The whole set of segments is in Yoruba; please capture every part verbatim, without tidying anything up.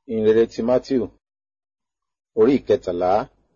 Ìhìnrere ti Mátíù orí ìkẹtàlá.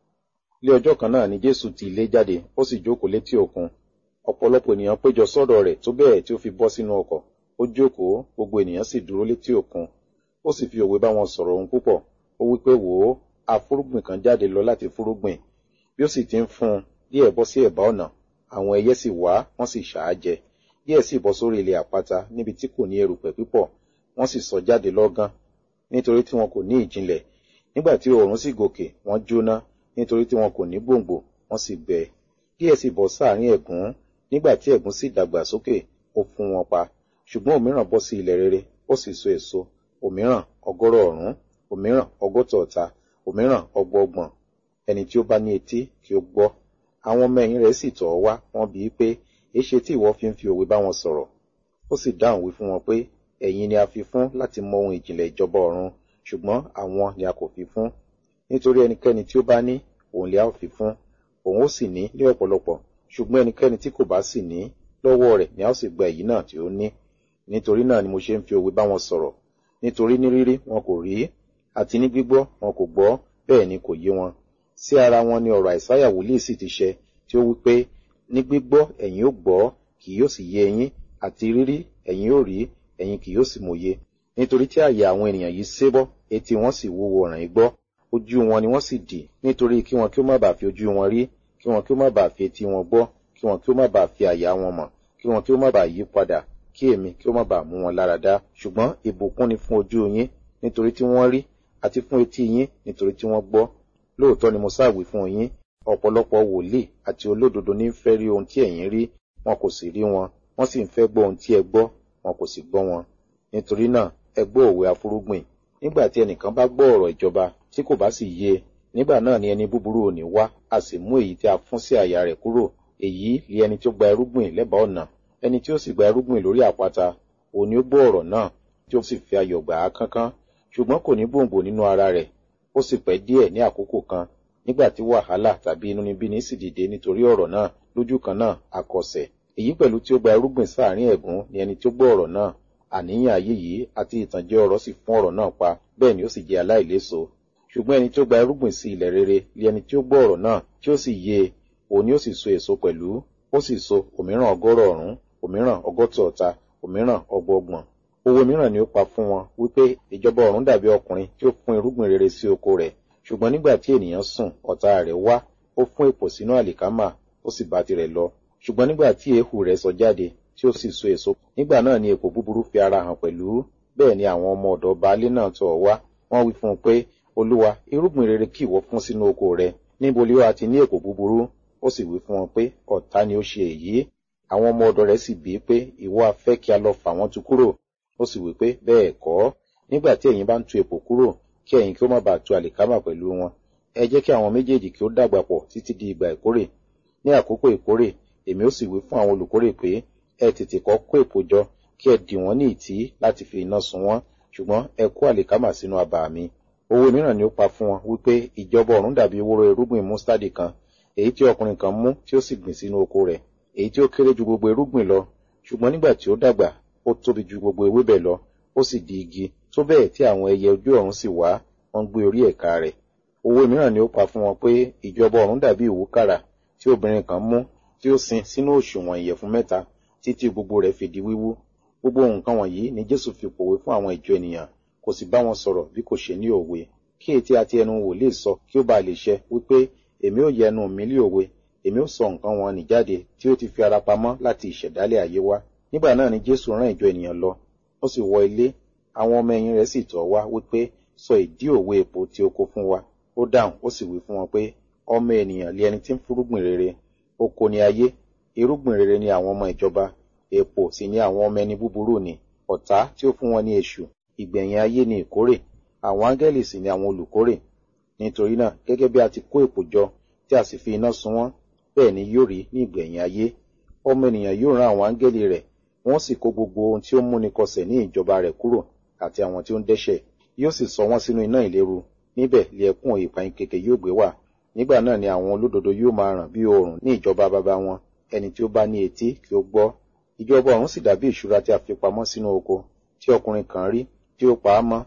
Lé ọjọ́ kan náà ni Jésù ti ilé jáde, ó sì jókòó létí òkun. Ọ̀pọ̀lọpọ̀ ènìyàn péjọ sọ́dọ̀ rẹ̀ tó bẹ́ẹ̀ tí ó fi bọ́ sínú ọkọ̀. Ó jókòó, gbogbo ènìyàn sì dúró létí òkun. Ó sì fi òwe bá wọn sọ̀rọ̀ ohun púpọ̀. Ó wí pé, wò ó, afúrúgbìn kan jáde lọ láti fúrúgbìn. Bí ó sì ti ń fún un, díẹ̀ bọ́ sí ẹ̀bá ọ̀nà. Àwọn ẹyẹ sì wá, wọ́n sì ṣà á jẹ. Díẹ̀ sì bọ́ sórí ilẹ̀ àpáta níbi tí kò ní erùpẹ̀ púpọ̀. Wọ́n sì sọ jáde lọ́gán, nítorí tí wọn kò ní ìjìnlẹ̀. Nígbà tí oòrùn sì gòkè, wọ́n jóná, nítorí tí wọn kò ní gbòǹgbò, wọ́n sì gbẹ. Díẹ̀ sì bọ́ sáàrín ẹ̀gún. Nígbà tí ẹ̀gún sì dàgbà sókè, ó fún wọn pa. Ṣùgbọ́n òmíràn bọ́ sí ilẹ̀ rere, ó sì so èso. Òmíràn ọgọ́rọ̀ ọ̀rún, òmíràn ọgọ́ta ọ̀ta, òmíràn ọgbọọgbọ̀n. Ẹni tí ó bá ní etí kí ó gbọ́. Àwọn ọmọ ẹ̀yìn rẹ̀ sì tọ̀ ọ́ wá, wọ́n bi í pé, èéṣe tí ìwọ fi ń fi òwe bá wọn sọ̀rọ̀? Ó sì dáhùn wí fún wọn pé, ẹ̀yin ni a fi fún láti mọ ohun ìjìnlẹ̀ ìjọba ọ̀run, ṣùgbọ́n àwọn ni a kò fi fún. Nítorí ẹnikẹ́ni tí ó bá ní, òun lè a ó fi fún, òun ó sì ní ní ọ̀pọ̀lọpọ̀. Ṣùgbọ́n ẹnikẹ́ni tí kò bá sì ní, lọ́wọ́ rẹ̀ ni a ó sì gba èyí náà tí ó ní. Nítorí náà ni mo ṣe ń fi òwe bá wọn sọ̀rọ̀. Nítorí ní rírí wọn kò rí, àti ní gbígbọ́ wọn kò gbọ́, bẹ́ẹ̀ ni kò yé wọn. Sí ara wọn ni ọ̀rọ̀ Àìsáyà wòlíì sì ti ṣẹ, tí ó wí pé, ní gbígbọ́ ẹ̀yin ó gbọ́, kì yóò sì yé yín, àti rírí ẹ̀yin ó rí, ẹ̀yin kì yóò sì mòye. Nítorí tí àyà àwọn ènìyàn yìí sébọ́, etí wọn sì wúwo ọ̀ràn igbọ́, ojú wọn ni wọ́n sì dì, nítorí kí wọn kí ó má bàa fi ojú wọn rí, kí wọn kí ó má bàa fi etí wọn gbọ́, kí wọn kí ó má bàa fi àyà wọn mọ̀, kí wọn kí ó má bàa yí padà, kí èmi kí ó má bàa mú wọn lára dá. Ṣùgbọ́n ìbùkún ni fún ojú yín, nítorí tí wọ́n rí, àti fún etí yín, nítorí tí wọ́n gbọ́. Lóòótọ́ ni mo sáàwí fún yín, ọ̀pọ̀lọpọ̀ wòlíì àti olódodo ní ń fẹ́ rí ohun tí ẹ̀yin rí, wọn kò sì rí wọn, wọ́n sì ń fẹ́ gbọ́ ohun tí ẹ gbọ́, wọn kò sì gbọ́ wọn. Nítorí náà, ẹ gbọ́ òwe afúrúgbìn. Nígbà tí ẹnìkan bá gbọ́ ọ̀rọ̀ ìjọba tí kò bá sì yé e, nígbà náà ni ẹni búburú ò ní wá, a sì mú èyí tí a fún sí àyà rẹ̀ kúrò. Èyí lé ẹni tí ó gba irúgbìn lẹ́bàá ọ̀nà. Ẹni tí ó sì gba irúgbìn lórí àpáta, òun ni ó gbọ́ ọ̀rọ̀ náà, tí ó sì fi ayọ̀ gbà á kánkán. Ṣùgbọ́n kò ní gbòǹgbò nínú ara rẹ̀. Ó sì pẹ́ díẹ̀ ní àkókò kan, nígbà tí wàhálà tàbí inúnibíni sì dìde nítorí ọ̀rọ̀ náà, lójú kan náà a kọsẹ̀. Èyí pẹ̀lú tí ó gba irúgbìn sáàrín ẹ̀gún ni ẹni tí ó gbọ́ ọ̀rọ̀ náà. Àníyàn ayé yìí àti ìtànjẹ ọ̀rọ̀ sì fún ọ̀rọ̀ náà pa, bẹ́ẹ̀ ni ó sì jẹ́ aláìléso. Ṣùgbọ́n ẹni tí ó gba irúgbìn sí ilẹ̀ rere ni ẹni tí ó gbọ́ ọ̀rọ̀ náà, tí ó sì yé e, òun ni ó sì so èso pẹ̀lú. Ó sì so òmíràn ọgọ́rọ̀ ọ̀rún, òmíràn ọgọ́ta ọ̀ta, òmíràn ọgbọọgbọ̀n. Òwe mìíràn ni ó pa fún wọn, wípé ìjọba ọ̀run dàbí ọkùnrin tí ó fún irúgbìn rere sí oko rẹ̀. Ṣùgbọ́n nígbà tí ènìyàn sùn, ọ̀tá rẹ̀ wá, ó fún èpò sínú àlìkámà, ó sì bá tirẹ̀ lọ. Ṣùgbọ́n nígbà tí èéhù rẹ̀ sọ jáde, tí ó sì so èso, nígbà náà ni èpò búburú fi ara hàn pẹ̀lú. Bẹ́ẹ̀ ni àwọn ọmọ ọ̀dọ̀ baálé náà tọ̀ ọ́ wá. Wọ́n wí fún un pé, Olúwa, irúgbìn rere kí ìwọ fún sínú oko rẹ̀, níbo ni ó ti ní èpò búburú? Ó sì wí fún wọn pé, ọ̀tá ni ó ṣe èyí. Àwọn ọmọ ọ̀dọ̀ rẹ̀ sì bí i pé, ìwọ a fẹ́ kí a lọ fà wọ́n tu kúrò? Ó sì wí pé, bẹ́ẹ̀ kọ́. Nígbà tí ẹ̀yin bá ń tu èpò kúrò, kí ẹ̀yin kí ó má bàa tu àlìkámà pẹ̀lú wọn. Ẹ jẹ́ kí àwọn méjèèjì kí ó dàgbà pọ̀ títí di ìgbà ìkórè. Ní àkókò ìkórè, èmi ó sì wí fún àwọn olùkórè pé, ẹ tètè kọ́ kó èpò jọ, kí ẹ dì wọ́n ní ìtí láti fi iná sun wọ́n, ṣùgbọ́n ẹ kó àlìkámà sínú abà mi. Òwe mìíràn ni ó pa fún wọn, wípé ìjọba ọ̀run dàbí wóró irúgbìn mustadi kan, èyí tí ọkùnrin kan mú tí ó sì gbìn sínú oko rẹ̀, èyí tí ó kéré ju gbogbo irúgbìn lọ, ṣùgbọ́n nígbà tí ó dàgbà, ó tóbi ju gbogbo ewébẹ̀ lọ, ó sì di igi, tó bẹ́ẹ̀ tí àwọn ẹyẹ ojú ọ̀run sì wá, wọ́n gbé orí ẹ̀ka rẹ̀. Òwe mìíràn ni ó pa fún wọn pé ìjọba ọ̀run dàbí ìwúkàrà tí obìnrin kan mú tí ó sin sínú òṣùwọ̀n ìyẹ̀fun mẹ́ta, títí gbogbo rẹ̀ fi di wíwú. Gbogbo nǹkan wọ̀nyí ni Jésù fi pòwe fún àwọn ìjọ ènìyàn, kò sì bá wọn sọ̀rọ̀ bí kò ṣe ní òwe, kí ètí àti ẹnu wòlíì sọ kí ó bá lè ṣẹ, wípé èmi ó yẹ ẹnu mi lé òwe, èmi ó sọ nǹkan wọn nì jáde tí ó ti fi ara pamọ́ láti ìṣẹ̀dálẹ̀ ayé wá. Nígbà náà ni Jésù rán ìjọ ènìyàn lọ, ó sì wọ ilé. Àwọn ọmọ ẹ̀yìn rẹ̀ sì tọ̀ wá, wípé sọ ìdí òwe èpò tí ó kó fún wa. Ó dáhùn, ó sì wí fún wọn pé, ọmọ ènìyàn lé ẹni tí ń fúrúgbìn rere. Oko ni ayé, irúgbìn rere ni àwọn ọmọ ìjọba, èpò sì ni àwọn ọmọ ẹni búburú ni. Ọ̀tá tí ó fún wọn ní èṣù, ìgbẹ̀yìn ayé ni ìkórè, àwọn áńgẹ́lì sì ni àwọn olùkórè. Nítorí náà, gẹ́gẹ́ bí a ti kó èpò jọ, tí a sì fi iná sun wọ́n, bẹ́ẹ̀ ni yóò rí ní ìgbẹ̀yìn ayé. Ọmọ ènìyàn yóò rán àwọn áńgẹ́lì rẹ̀, wọ́n sì kó gbogbo ohun tí ó múni kọsẹ̀ ní ìjọba rẹ̀ kúrò, àti àwọn tí ó ń dẹ́ṣẹ̀. Yóò sì sọ wọ́n sínú iná ìléru, níbẹ̀ lé ẹkún ìpayínkeke yóò gbé wà. Nígbà náà ni àwọn olódodo yóò máa ràn bí oòrùn ní ìjọba baba wọn. Ẹni tí ó bá ní etí kí ó gbọ́. Ìjọba ọ̀run sì dàbí ìṣúra tí a fi pamọ́ sínú oko, tí ọkùnrin kan rí, tí ó pa á mọ́.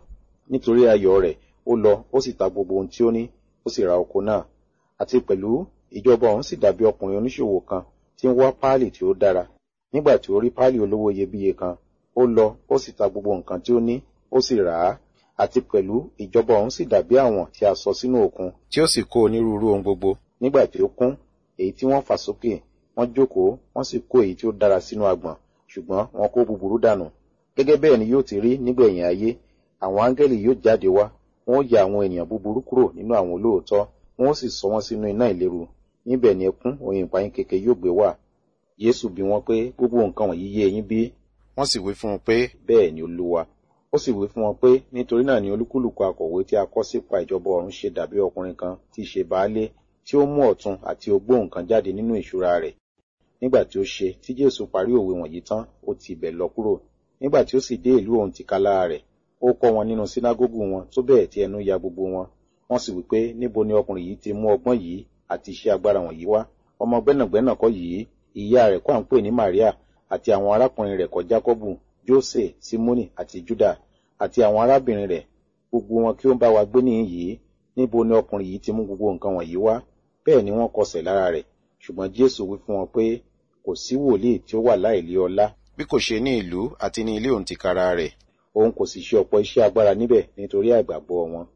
Nítorí ayọ̀ rẹ̀, ó lọ, ó sì ta gbogbo ohun tí ó ní, ó sì ra oko náà. Àti pẹ̀lú ìjọba ọ̀run sì dàbí ọkùnrin oníṣòwò kan tí ń wá páálì tí ó dára. Nígbà tí ó rí páálì olówó iyebíye kan, ó lọ, ó sì ta gbogbo nǹkan tí ó ní, ó sì rà á. Àti pẹ̀lú ìjọba ọ̀run sì dàbí àwọn tí a sọ sínú òkun, tí ó sì kó onírúurú ohun gbogbo. Nígbà tí ó kún, èyí tí wọ́n fà sókè, wọ́n jókòó, wọ́n sì kó èyí tí ó dára sínú agbọ̀n, ṣùgbọ́n wọn kó búburú dànù. Gẹ́gẹ́ bẹ́ẹ̀ ni yóò ti rí nígbẹ̀yìn ayé. Àwọn áńgẹ́lì yóò jáde wá, wọn ó ya àwọn ènìyàn búburú kúrò nínú àwọn olóòótọ́, wọn ó sì sọ wọ́n sínú iná ìléru. Níbẹ̀ ni ẹkún òun ìpayín keke yóò gbé wà. Jésù bi wọ́n pé, gbogbo nǹkan wọ̀nyí yé yín bí? Wọ́n sì wí fún un pé, bẹ́ẹ̀ ni Olúwa. Ó sì wí fún wọn pé, nítorí náà ni olúkúlùkù akọ̀wé tí a kọ sípa ìjọba ọ̀run ṣe dàbí ọkùnrin kan tí í ṣe baálé, tí ó mú ọ̀tun àti ogbó nǹkan jáde nínú ìṣúra rẹ̀. Nígbà tí ó ṣe, tí Jésù parí òwe wọ̀nyí tán, ó ti ibẹ̀ lọ kúrò. Nígbà tí ó sì dé ìlú òun tìkálára rẹ̀, ó kọ́ wọn nínú sínágógù wọn tó bẹ́ẹ̀ tí ẹnu ya gbogbo wọn. Wọ́n sì wí pé, níbo ni ọkùnrin yìí ti mú ọgbọ́n yìí àti iṣẹ́ agbára wọ̀nyí wá? Ọmọ gbẹ́nàgbẹ́nà kọ́ yìí, ìyá rẹ̀ kọ́ à ń pè ní Màríà, àti àwọn arákùnrin rẹ̀ kọ́ Jákọ́bù, Jósè, Símónì àti Júdà, àti àwọn arábìnrin rẹ̀, gbogbo wọn kí ó ń bá wa gbé níhìn yìí. Níbo ni ọkùnrin yìí ti mú gbogbo nǹkan wọ̀nyí wá? Bẹ́ẹ̀ ni wọ́n kọsẹ̀ lára rẹ̀. Ṣùgbọ́n Jésù wí fún wọn pé, kò sí wòlíì tí ó wà láìlé ọlá, bí kò ṣe ní ìlú àti ní ilé òun tìkára rẹ̀. Òun kò sì ṣe ọ̀pọ̀ iṣẹ́ agbára níbẹ̀ nítorí àìgbàgbọ́ wọn.